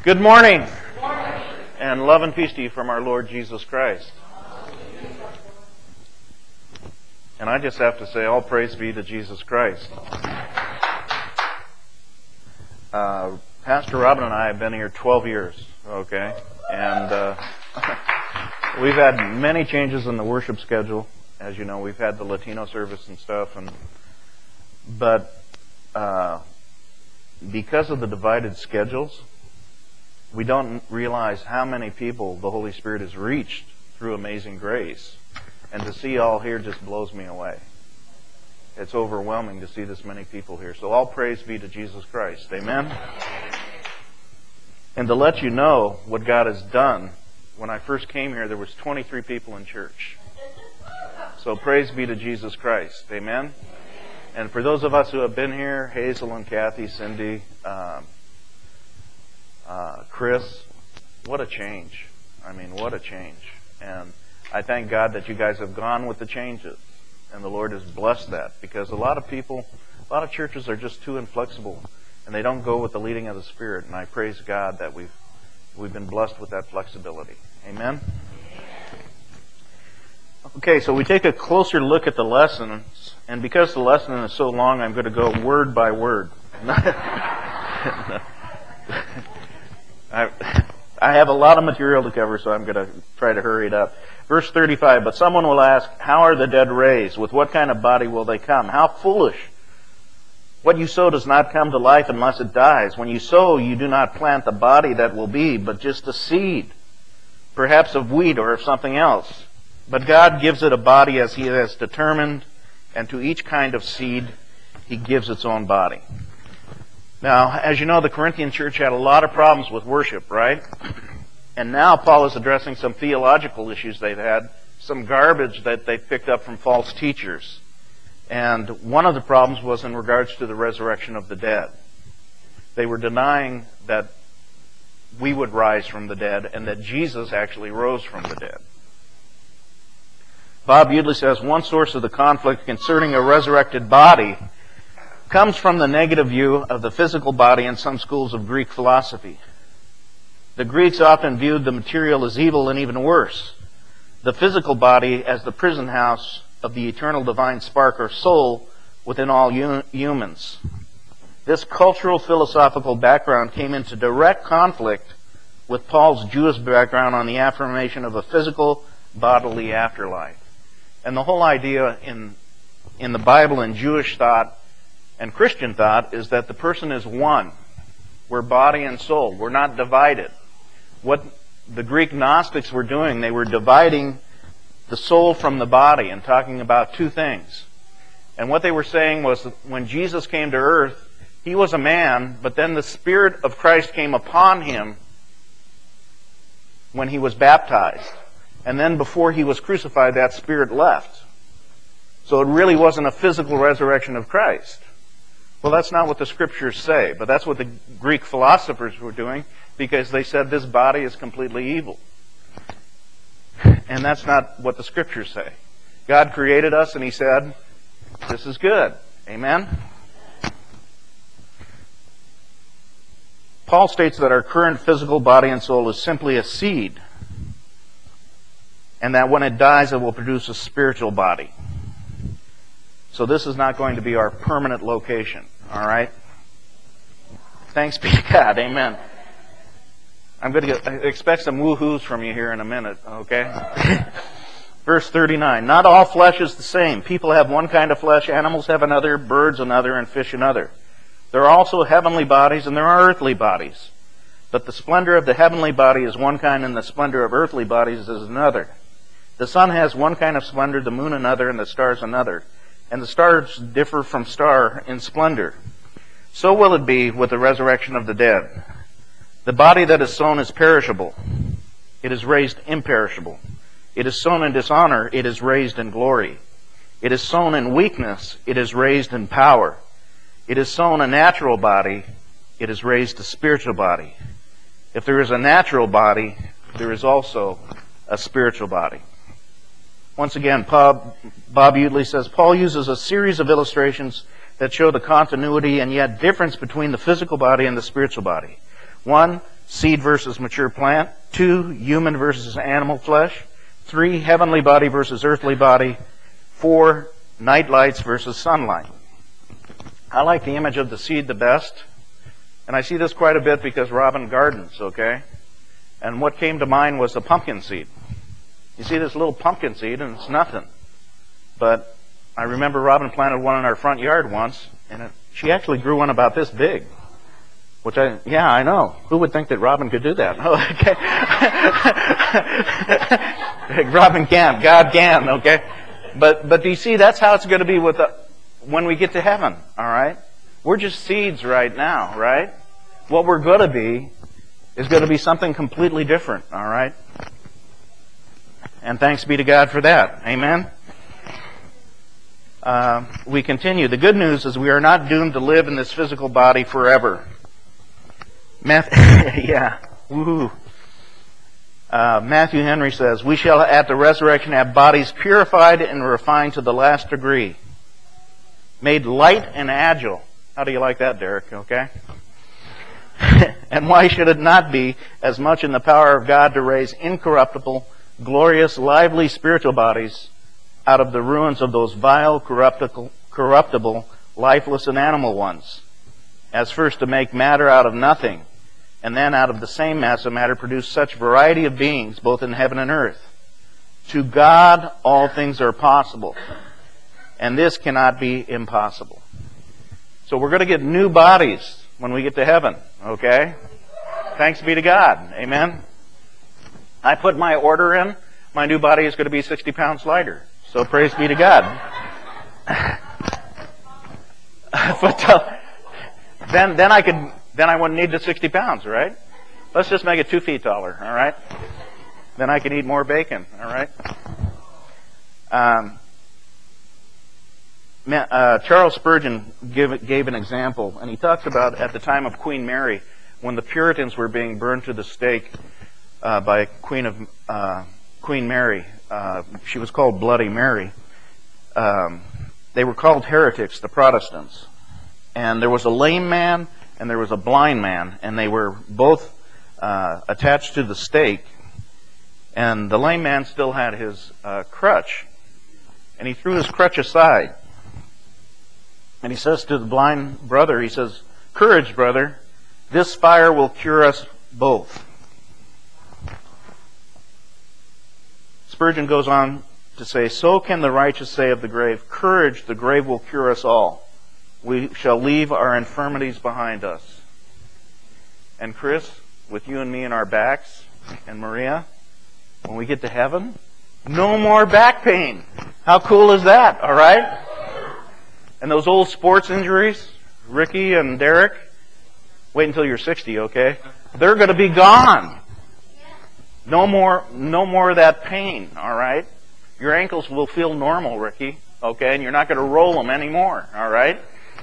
Good morning. Good morning. And love and peace to you from our Lord Jesus Christ. And I just have to say, all praise be to Jesus Christ. Pastor Robin and I have been here 12 years, okay? And we've had many changes in the worship schedule. As you know, we've had the Latino service and stuff. But because of the divided schedules, we don't realize how many people the Holy Spirit has reached through amazing grace. And to see all here just blows me away. It's overwhelming to see this many people here. So all praise be to Jesus Christ. Amen? And to let you know what God has done, when I first came here, there was 23 people in church. So praise be to Jesus Christ. Amen? And for those of us who have been here, Hazel and Kathy, Cindy, Chris, what a change. I mean, what a change. And I thank God that you guys have gone with the changes. And the Lord has blessed that. Because a lot of people, a lot of churches are just too inflexible. And they don't go with the leading of the Spirit. And I praise God that we've been blessed with that flexibility. Amen? Okay, so we take a closer look at the lessons. And because the lesson is so long, I'm going to go word by word. I have a lot of material to cover, so I'm going to try to hurry it up. Verse 35, but someone will ask, how are the dead raised? With what kind of body will they come? How foolish! What you sow does not come to life unless it dies. When you sow, you do not plant the body that will be, but just a seed, perhaps of wheat or of something else. But God gives it a body as He has determined, and to each kind of seed He gives its own body. Now, as you know, the Corinthian church had a lot of problems with worship, right? And now Paul is addressing some theological issues they've had, some garbage that they picked up from false teachers. And one of the problems was in regards to the resurrection of the dead. They were denying that we would rise from the dead and that Jesus actually rose from the dead. Bob Udley says one source of the conflict concerning a resurrected body comes from the negative view of the physical body in some schools of Greek philosophy. The Greeks often viewed the material as evil and even worse, the physical body as the prison house of the eternal divine spark or soul within all humans. This cultural philosophical background came into direct conflict with Paul's Jewish background on the affirmation of a physical bodily afterlife. And the whole idea in the Bible and Jewish thought and Christian thought is that the person is one. We're body and soul. We're not divided. What the Greek Gnostics were doing, they were dividing the soul from the body and talking about two things. And what they were saying was that when Jesus came to earth, He was a man, but then the Spirit of Christ came upon Him when He was baptized. And then before He was crucified, that Spirit left. So it really wasn't a physical resurrection of Christ. Well, that's not what the Scriptures say, but that's what the Greek philosophers were doing because they said this body is completely evil. And that's not what the Scriptures say. God created us and He said, this is good. Amen? Paul states that our current physical body and soul is simply a seed, and that when it dies, it will produce a spiritual body. So this is not going to be our permanent location. All right? Thanks be to God. Amen. I'm going to expect some woo-hoos from you here in a minute. Okay? Verse 39. Not all flesh is the same. People have one kind of flesh, animals have another, birds another, and fish another. There are also heavenly bodies and there are earthly bodies. But the splendor of the heavenly body is one kind and the splendor of earthly bodies is another. The sun has one kind of splendor, the moon another, and the stars another. And the stars differ from star in splendor. So will it be with the resurrection of the dead. The body that is sown is perishable. It is raised imperishable. It is sown in dishonor. It is raised in glory. It is sown in weakness. It is raised in power. It is sown a natural body. It is raised a spiritual body. If there is a natural body, there is also a spiritual body. Once again, Bob Udley says, Paul uses a series of illustrations that show the continuity and yet difference between the physical body and the spiritual body. 1, seed versus mature plant. 2, human versus animal flesh. 3, heavenly body versus earthly body. 4, night lights versus sunlight. I like the image of the seed the best. And I see this quite a bit because Robin gardens, okay? And what came to mind was the pumpkin seed. You see this little pumpkin seed and it's nothing. But I remember Robin planted one in our front yard once, and she actually grew one about this big. Yeah, I know. Who would think that Robin could do that? Okay. Robin can. God can, okay? But do you see, that's how it's going to be when we get to heaven, all right? We're just seeds right now, right? What we're going to be is going to be something completely different, all right? And thanks be to God for that. Amen? We continue. The good news is we are not doomed to live in this physical body forever. Yeah. Woohoo. Matthew Henry says, we shall at the resurrection have bodies purified and refined to the last degree, made light and agile. How do you like that, Derek? Okay. And why should it not be as much in the power of God to raise incorruptible, glorious, lively spiritual bodies out of the ruins of those vile, corruptible, lifeless, and animal ones, as first to make matter out of nothing, and then out of the same mass of matter produce such variety of beings, both in heaven and earth. To God all things are possible, and this cannot be impossible. So we're going to get new bodies when we get to heaven, okay? Thanks be to God. Amen? I put my order in. My new body is going to be 60 pounds lighter. So praise be to God. But then I wouldn't need the 60 pounds, right? Let's just make it 2 feet taller, all right? Then I can eat more bacon, all right? Charles Spurgeon gave an example, and he talks about at the time of Queen Mary, when the Puritans were being burned to the stake by Queen Mary. She was called Bloody Mary. They were called heretics, the Protestants. And there was a lame man and there was a blind man, and they were both attached to the stake. And the lame man still had his crutch, and he threw his crutch aside. And he says to the blind brother, he says, "Courage, brother, this fire will cure us both." Spurgeon goes on to say, "So can the righteous say of the grave, 'Courage, the grave will cure us all. We shall leave our infirmities behind us.'" And Chris, with you and me in our backs, and Maria, when we get to heaven, no more back pain. How cool is that, all right? And those old sports injuries, Ricky and Derek, wait until you're 60, okay? They're going to be gone. No more of that pain, all right? Your ankles will feel normal, Ricky, okay? And you're not going to roll them anymore, all right?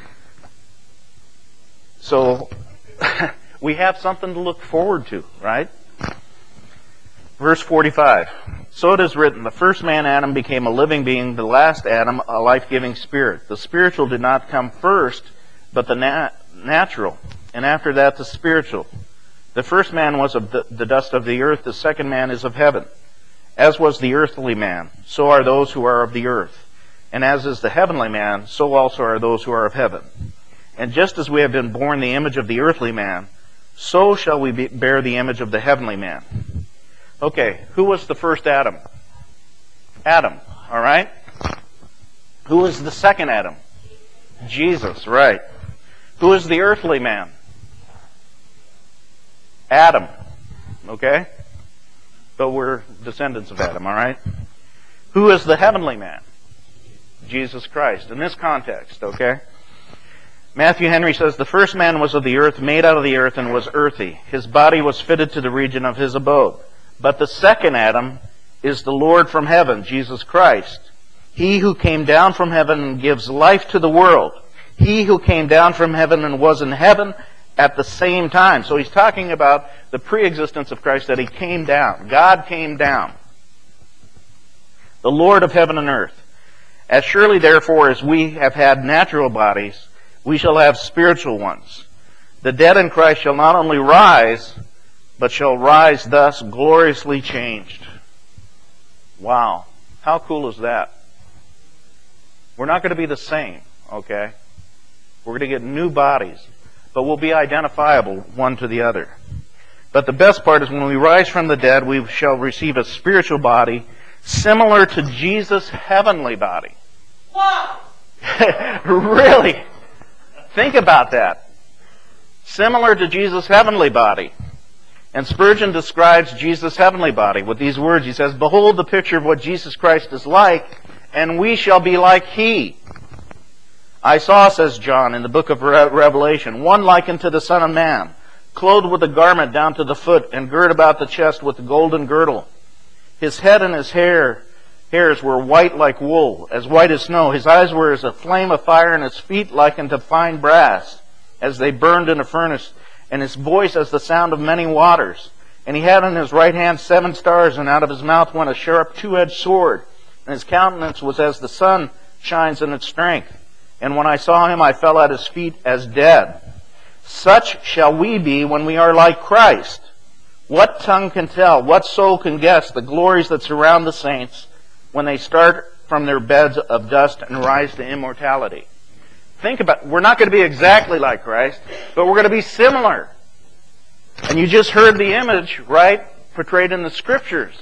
So we have something to look forward to, right? Verse 45. "So it is written, the first man, Adam, became a living being, the last Adam, a life-giving spirit. The spiritual did not come first, but the natural, and after that the spiritual. The first man was of the dust of the earth, the second man is of heaven. As was the earthly man, so are those who are of the earth. And as is the heavenly man, so also are those who are of heaven. And just as we have been born the image of the earthly man, so shall we bear the image of the heavenly man." Okay, who was the first Adam? Adam, all right? Who was the second Adam? Jesus, right. Who is the earthly man? Adam, okay? But we're descendants of Adam, all right? Who is the heavenly man? Jesus Christ, in this context, okay? Matthew Henry says, "The first man was of the earth, made out of the earth, and was earthy. His body was fitted to the region of his abode. But the second Adam is the Lord from heaven, Jesus Christ. He who came down from heaven and gives life to the world. He who came down from heaven and was in heaven at the same time." So he's talking about the pre-existence of Christ, that he came down. God came down. "The Lord of heaven and earth. As surely therefore as we have had natural bodies, we shall have spiritual ones. The dead in Christ shall not only rise, but shall rise thus gloriously changed. Wow. How cool is that? We're not going to be the same, okay? We're going to get new bodies, but we'll be identifiable one to the other. But the best part is when we rise from the dead, we shall receive a spiritual body similar to Jesus' heavenly body. Wow! Really? Think about that. Similar to Jesus' heavenly body. And Spurgeon describes Jesus' heavenly body with these words. He says, "Behold the picture of what Jesus Christ is like, and we shall be like He. I saw," says John in the book of Revelation, "one like unto the Son of Man, clothed with a garment down to the foot, and girt about the chest with a golden girdle. His head and his hairs were white like wool, as white as snow. His eyes were as a flame of fire, and his feet like unto fine brass, as they burned in a furnace, and his voice as the sound of many waters. And he had in his right hand 7 stars, and out of his mouth went a sharp 2-edged sword. And his countenance was as the sun shines in its strength. And when I saw him, I fell at his feet as dead. Such shall we be when we are like Christ. What tongue can tell, what soul can guess the glories that surround the saints when they start from their beds of dust and rise to immortality?" Think about it. We're not going to be exactly like Christ, but we're going to be similar. And you just heard the image, right, portrayed in the Scriptures.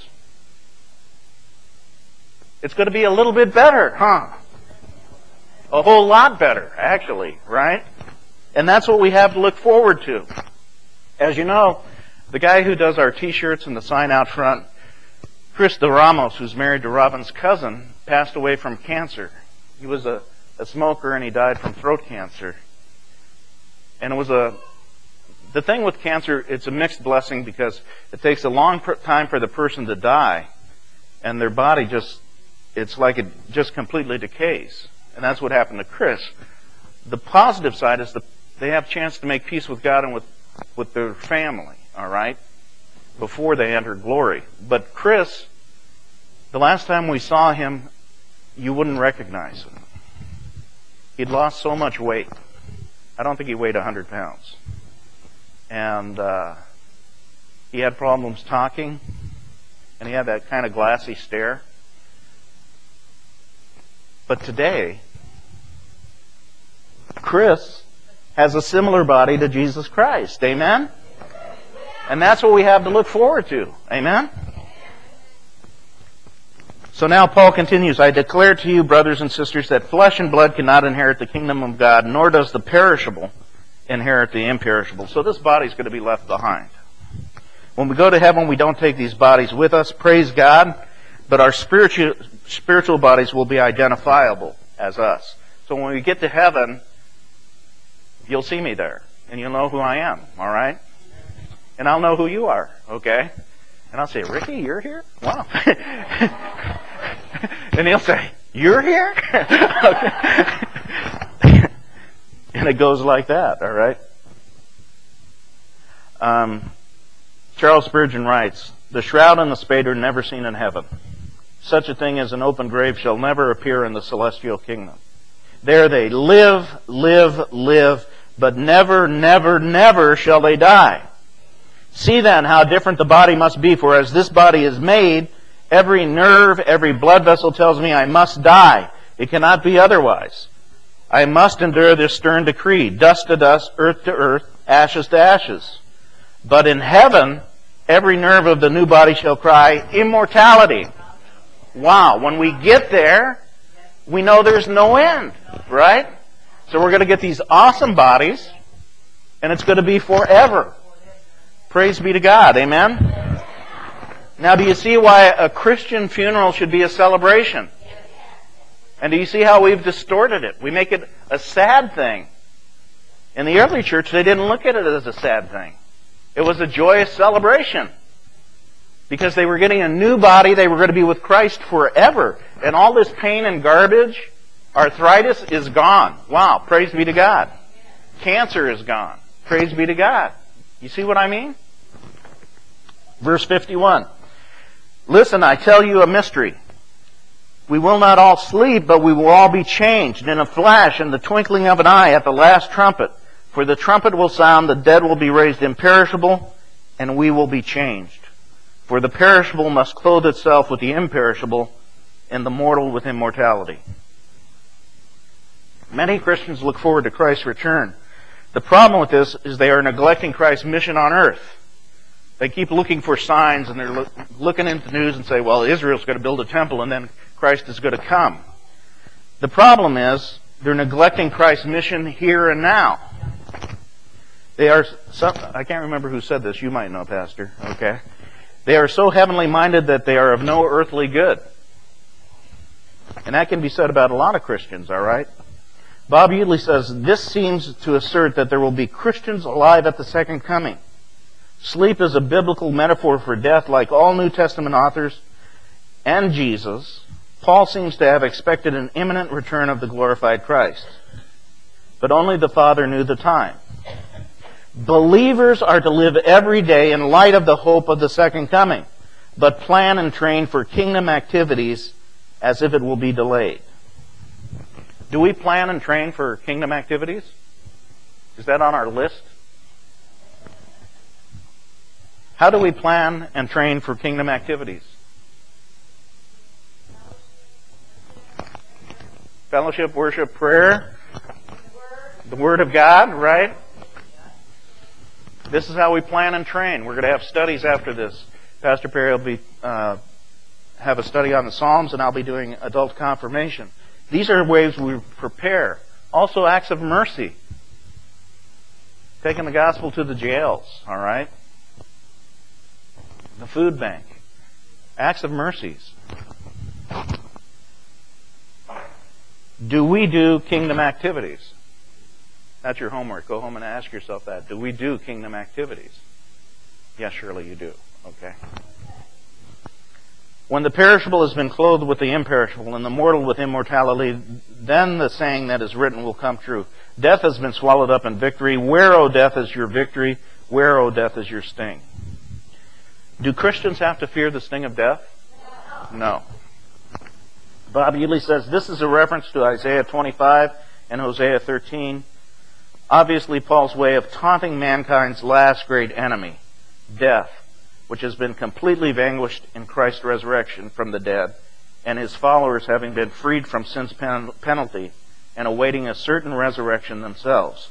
It's going to be a little bit better, huh? A whole lot better, actually, right? And that's what we have to look forward to. As you know, the guy who does our T-shirts and the sign out front, Chris De Ramos, who's married to Robin's cousin, passed away from cancer. He was a smoker, and he died from throat cancer. And it was the thing with cancer, it's a mixed blessing because it takes a long time for the person to die, and their body it's like it just completely decays. And that's what happened to Chris. The positive side is they have a chance to make peace with God and with their family, all right, before they enter glory. But Chris, the last time we saw him, you wouldn't recognize him. He'd lost so much weight. I don't think he weighed 100 pounds. And he had problems talking, and he had that kind of glassy stare. But today, Chris has a similar body to Jesus Christ. Amen? And that's what we have to look forward to. Amen? So now Paul continues, "I declare to you, brothers and sisters, that flesh and blood cannot inherit the kingdom of God, nor does the perishable inherit the imperishable." So this body's going to be left behind. When we go to heaven, we don't take these bodies with us, praise God, but our spiritual bodies will be identifiable as us. So when we get to heaven, you'll see me there, and you'll know who I am, all right? And I'll know who you are, okay? And I'll say, "Ricky, you're here? Wow." And he'll say, "You're here?" And it goes like that, all right? Charles Spurgeon writes, "The shroud and the spade are never seen in heaven. Such a thing as an open grave shall never appear in the celestial kingdom. There they live, but never, never, never shall they die. See then how different the body must be, for as this body is made, every nerve, every blood vessel tells me I must die. It cannot be otherwise. I must endure this stern decree, dust to dust, earth to earth, ashes to ashes. But in heaven, every nerve of the new body shall cry, immortality." Wow, when we get there, we know there's no end, right? So we're going to get these awesome bodies, and it's going to be forever. Praise be to God, amen? Now, do you see why a Christian funeral should be a celebration? And do you see how we've distorted it? We make it a sad thing. In the early church, they didn't look at it as a sad thing. It was a joyous celebration. Because they were getting a new body, they were going to be with Christ forever. And all this pain and garbage, arthritis is gone. Wow, praise be to God. Cancer is gone. Praise be to God. You see what I mean? Verse 51. "Listen, I tell you a mystery. We will not all sleep, but we will all be changed in a flash, in the twinkling of an eye, at the last trumpet. For the trumpet will sound, the dead will be raised imperishable, and we will be changed. For the perishable must clothe itself with the imperishable, and the mortal with immortality. Many Christians look forward to Christ's return. The problem with this is they are neglecting Christ's mission on earth. They keep looking for signs, and they're looking into the news and say, well, Israel's going to build a temple, and then Christ is going to come. The problem is they're neglecting Christ's mission here and now. I can't remember who said this. You might know, Pastor. Okay. They are so heavenly minded that they are of no earthly good. And that can be said about a lot of Christians, all right? Bob Utley says, this seems to assert that there will be Christians alive at the second coming. Sleep is a biblical metaphor for death, like all New Testament authors and Jesus. Paul seems to have expected an imminent return of the glorified Christ. But only the Father knew the time. Believers are to live every day in light of the hope of the second coming, but plan and train for kingdom activities as if it will be delayed. Do we plan and train for kingdom activities? Is that on our list? How do we plan and train for kingdom activities? Fellowship, worship, prayer. The Word of God, right? This is how we plan and train. We're going to have studies after this. Pastor Perry will have a study on the Psalms, and I'll be doing adult confirmation. These are ways we prepare. Also, acts of mercy. Taking the gospel to the jails, all right? The food bank. Acts of mercies. Do we do kingdom activities? That's your homework. Go home and ask yourself that. Do we do kingdom activities? Yes, surely you do. Okay. When the perishable has been clothed with the imperishable and the mortal with immortality, then the saying that is written will come true. Death has been swallowed up in victory. Where, O death, is your victory? Where, O death, is your sting? Do Christians have to fear the sting of death? No. Bob Utley says this is a reference to Isaiah 25 and Hosea 13. Obviously, Paul's way of taunting mankind's last great enemy, death, which has been completely vanquished in Christ's resurrection from the dead, and his followers having been freed from sin's penalty and awaiting a certain resurrection themselves.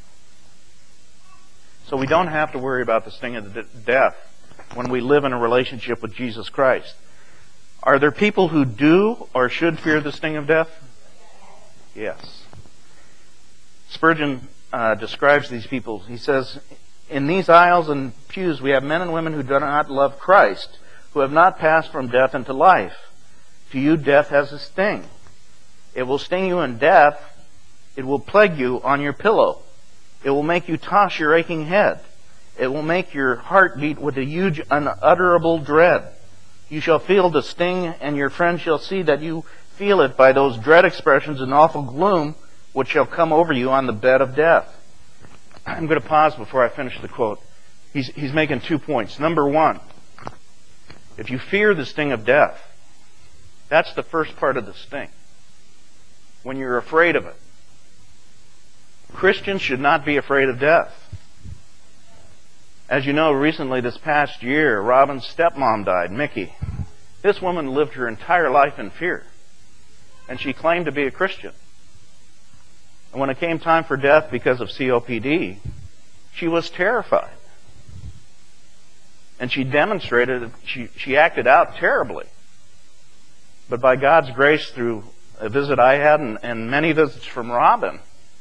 So we don't have to worry about the sting of death when we live in a relationship with Jesus Christ. Are there people who do or should fear the sting of death? Yes. Spurgeon describes these people. He says, in these aisles and pews we have men and women who do not love Christ, who have not passed from death into life. To you death has a sting. It will sting you in death. It will plague you on your pillow. It will make you toss your aching head. It will make your heart beat with a huge unutterable dread. You shall feel the sting, and your friends shall see that you feel it by those dread expressions and awful gloom which shall come over you on the bed of death. I'm going to pause before I finish the quote. He's making 2 points. Number one, if you fear the sting of death, that's the first part of the sting. When you're afraid of it. Christians should not be afraid of death. As you know, recently this past year, Robin's stepmom died, Mickey. This woman lived her entire life in fear. And she claimed to be a Christian. And when it came time for death because of COPD, she was terrified. And she demonstrated, she acted out terribly. But by God's grace, through a visit I had and many visits from Robin,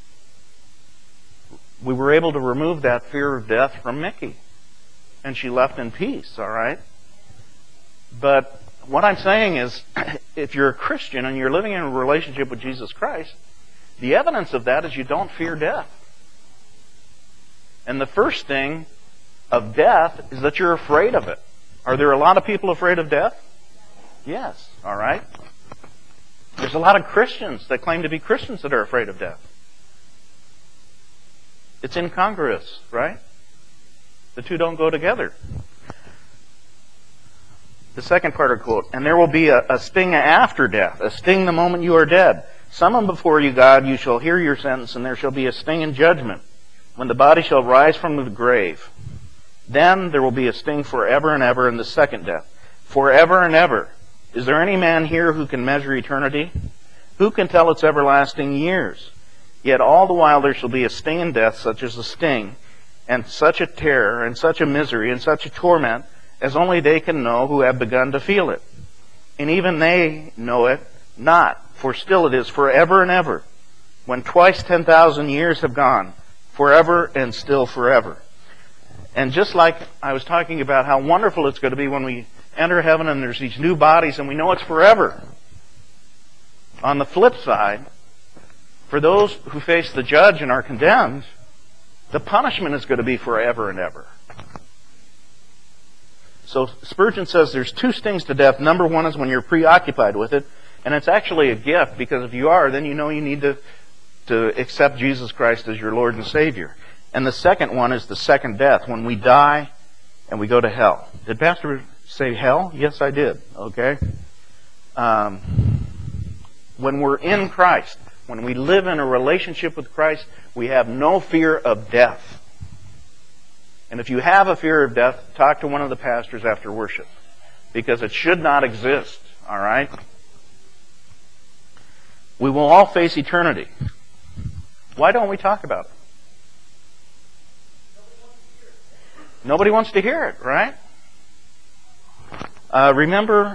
we were able to remove that fear of death from Mickey. And she left in peace, all right? But what I'm saying is, if you're a Christian and you're living in a relationship with Jesus Christ, the evidence of that is you don't fear death. And the first thing of death is that you're afraid of it. Are there a lot of people afraid of death? Yes, all right? There's a lot of Christians that claim to be Christians that are afraid of death. It's incongruous, right? The two don't go together. The second part of the quote, and there will be a sting after death, a sting the moment you are dead. Summon before you God, you shall hear your sentence, and there shall be a sting in judgment, when the body shall rise from the grave. Then there will be a sting forever and ever in the second death. Forever and ever. Is there any man here who can measure eternity? Who can tell its everlasting years? Yet all the while there shall be a sting in death, such as a sting, and such a terror, and such a misery, and such a torment, as only they can know who have begun to feel it. And even they know it not, for still it is forever and ever. When twice 10,000 years have gone, forever and still forever. And just like I was talking about how wonderful it's going to be when we enter heaven and there's these new bodies and we know it's forever. On the flip side, for those who face the judge and are condemned, the punishment is going to be forever and ever. So Spurgeon says there's two stings to death. Number one is when you're preoccupied with it, and it's actually a gift, because if you are, then you know you need to accept Jesus Christ as your Lord and Savior. And the second one is the second death, when we die and we go to hell. Did Pastor say hell? Yes, I did. Okay. When we're in Christ, when we live in a relationship with Christ, we have no fear of death. And if you have a fear of death, talk to one of the pastors after worship, because it should not exist. All right? We will all face eternity. Why don't we talk about it? Nobody wants to hear it, right? Remember,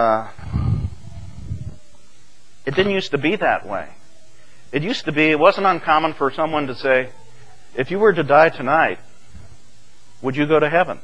it didn't used to be that way. It used to be, it wasn't uncommon for someone to say, if you were to die tonight, would you go to heaven?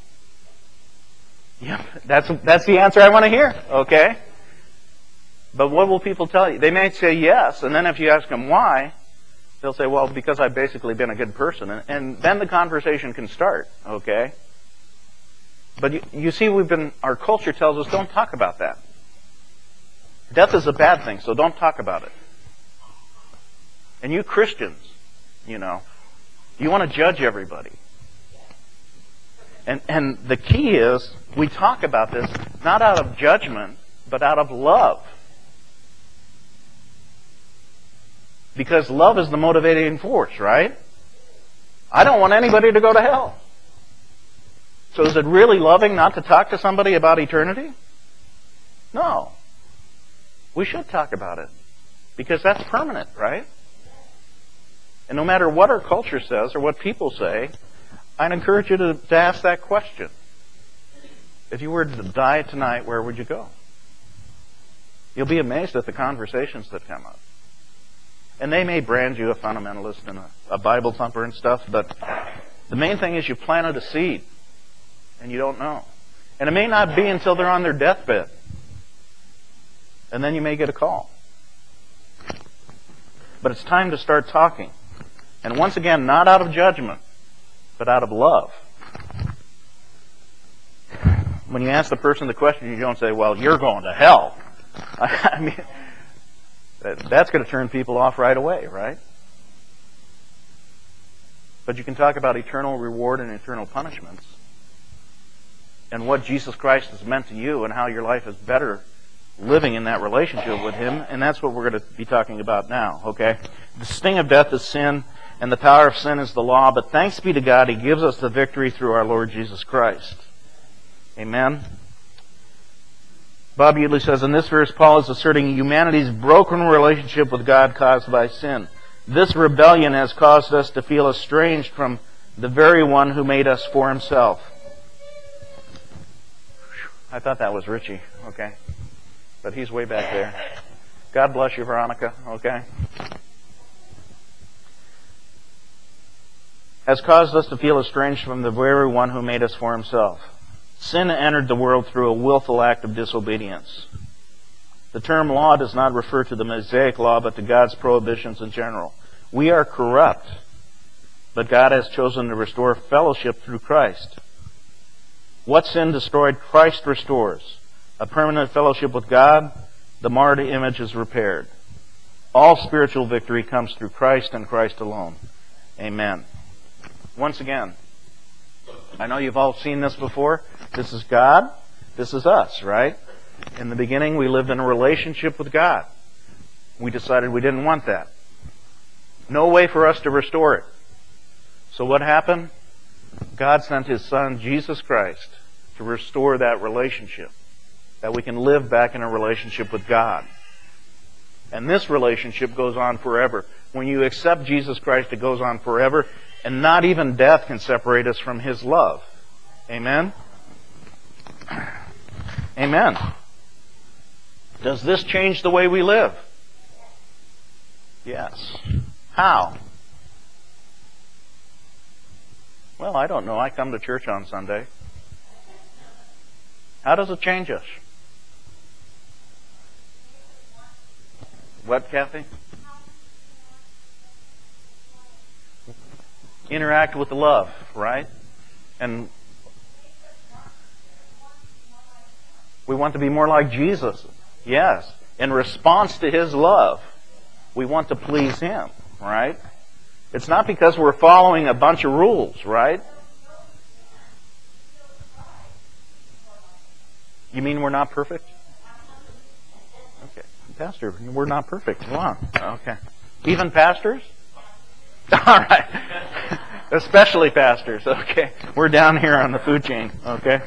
Yeah, that's the answer I want to hear, okay? But what will people tell you? They may say yes, and then if you ask them why, they'll say, well, because I've basically been a good person. And then the conversation can start, okay? But you see, our culture tells us don't talk about that. Death is a bad thing, so don't talk about it. And you Christians, you want to judge everybody. And the key is, we talk about this not out of judgment, but out of love. Because love is the motivating force, right? I don't want anybody to go to hell. So is it really loving not to talk to somebody about eternity? No. We should talk about it. Because that's permanent, right? And no matter what our culture says or what people say, I'd encourage you to ask that question. If you were to die tonight, where would you go? You'll be amazed at the conversations that come up. And they may brand you a fundamentalist and a Bible thumper and stuff, but the main thing is you planted a seed, and you don't know. And it may not be until they're on their deathbed. And then you may get a call. But it's time to start talking. And once again, not out of judgment, but out of love. When you ask the person the question, you don't say, well, you're going to hell. I mean, that's going to turn people off right away, right? But you can talk about eternal reward and eternal punishments, and what Jesus Christ has meant to you, and how your life is better living in that relationship with Him, and that's what we're going to be talking about now, okay? The sting of death is sin, and the power of sin is the law, but thanks be to God, He gives us the victory through our Lord Jesus Christ. Amen? Bob Udley says, in this verse, Paul is asserting humanity's broken relationship with God caused by sin. This rebellion has caused us to feel estranged from the very one who made us for Himself. I thought that was Richie, okay? But he's way back there. God bless you, Veronica, okay? Has caused us to feel estranged from the very one who made us for Himself. Sin entered the world through a willful act of disobedience. The term law does not refer to the Mosaic law, but to God's prohibitions in general. We are corrupt, but God has chosen to restore fellowship through Christ. What sin destroyed, Christ restores. A permanent fellowship with God, the marred image is repaired. All spiritual victory comes through Christ and Christ alone. Amen. Once again, I know you've all seen this before. This is God. This is us, right? In the beginning, we lived in a relationship with God. We decided we didn't want that. No way for us to restore it. So what happened? God sent His Son, Jesus Christ, to restore that relationship, that we can live back in a relationship with God. And this relationship goes on forever. When you accept Jesus Christ, it goes on forever, and not even death can separate us from His love. Amen? Amen. Does this change the way we live? Yes. How? Well, I don't know. I come to church on Sunday. How does it change us? What, Kathy? Interact with the love, right? And we want to be more like Jesus. Yes. In response to His love, we want to please Him, right? It's not because we're following a bunch of rules, right? You mean we're not perfect? Okay. Pastor, we're not perfect. Come on. Okay. Even pastors? All right. Especially pastors. Okay. We're down here on the food chain. Okay.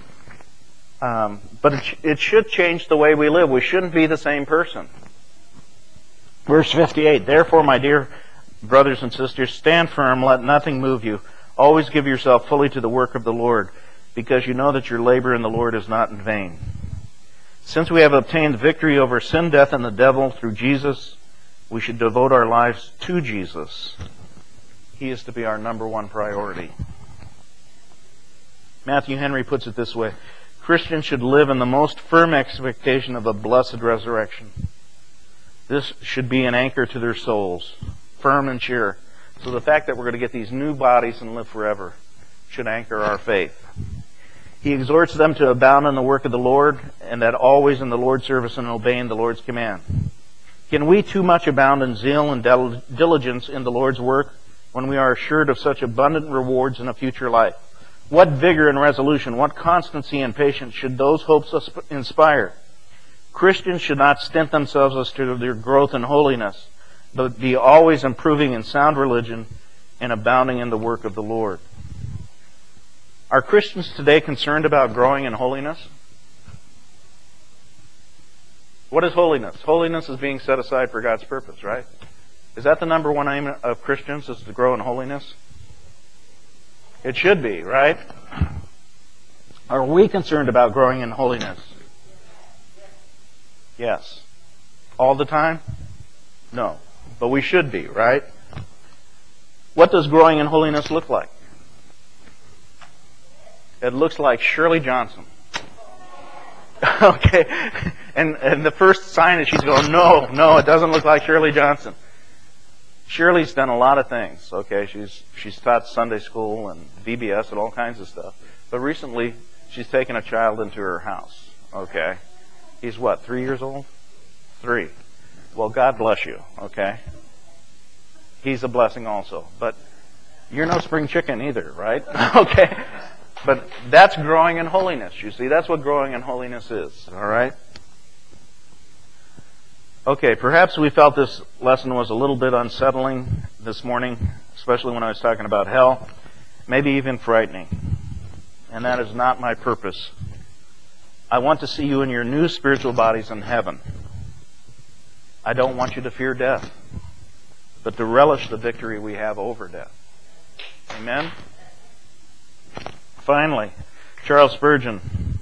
But it should change the way we live. We shouldn't be the same person. Verse 58, therefore, my dear brothers and sisters, stand firm, let nothing move you. Always give yourself fully to the work of the Lord, because you know that your labor in the Lord is not in vain. Since we have obtained victory over sin, death, and the devil through Jesus, we should devote our lives to Jesus. He is to be our number one priority. Matthew Henry puts it this way, Christians should live in the most firm expectation of a blessed resurrection. This should be an anchor to their souls, firm and sure. So the fact that we're going to get these new bodies and live forever should anchor our faith. He exhorts them to abound in the work of the Lord, and that always in the Lord's service and obeying the Lord's command. Can we too much abound in zeal and diligence in the Lord's work when we are assured of such abundant rewards in a future life? What vigor and resolution, what constancy and patience should those hopes inspire? Christians should not stint themselves as to their growth in holiness, but be always improving in sound religion and abounding in the work of the Lord. Are Christians today concerned about growing in holiness? What is holiness? Holiness is being set aside for God's purpose, right? Is that the number one aim of Christians, is to grow in holiness? It should be, right? Are we concerned about growing in holiness? Yes. All the time? No. But we should be, right? What does growing in holiness look like? It looks like Shirley Johnson. Okay. And the first sign is she's going, no, it doesn't look like Shirley Johnson. Shirley's done a lot of things, okay? She's taught Sunday school and VBS and all kinds of stuff. But recently, she's taken a child into her house, okay? He's what, 3 years old? 3. Well, God bless you, okay? He's a blessing also. But you're no spring chicken either, right? Okay? But that's growing in holiness, you see. That's what growing in holiness is, all right? Okay, perhaps we felt this lesson was a little bit unsettling this morning, especially when I was talking about hell, maybe even frightening. And that is not my purpose. I want to see you in your new spiritual bodies in heaven. I don't want you to fear death, but to relish the victory we have over death. Amen? Finally, Charles Spurgeon.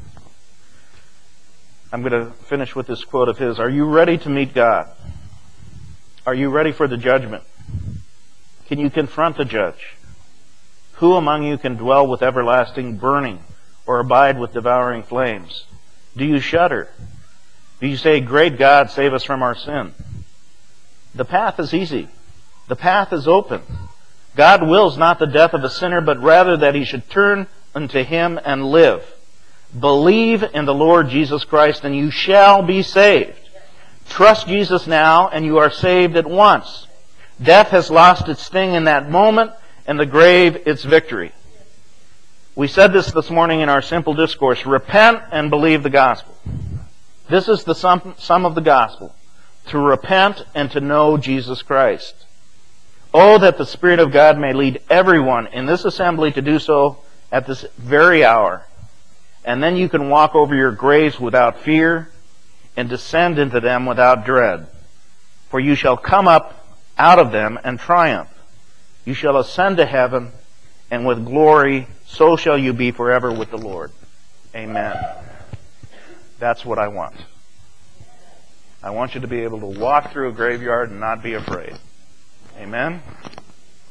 I'm going to finish with this quote of his. Are you ready to meet God? Are you ready for the judgment? Can you confront the judge? Who among you can dwell with everlasting burning or abide with devouring flames? Do you shudder? Do you say, great God, save us from our sin? The path is easy. The path is open. God wills not the death of a sinner, but rather that he should turn unto Him and live. Believe in the Lord Jesus Christ and you shall be saved. Trust Jesus now and you are saved at once. Death has lost its sting in that moment and the grave its victory. We said this morning in our simple discourse. Repent and believe the gospel. This is the sum of the gospel. To repent and to know Jesus Christ. Oh, that the Spirit of God may lead everyone in this assembly to do so at this very hour. And then you can walk over your graves without fear and descend into them without dread. For you shall come up out of them and triumph. You shall ascend to heaven, and with glory so shall you be forever with the Lord. Amen. That's what I want. I want you to be able to walk through a graveyard and not be afraid. Amen?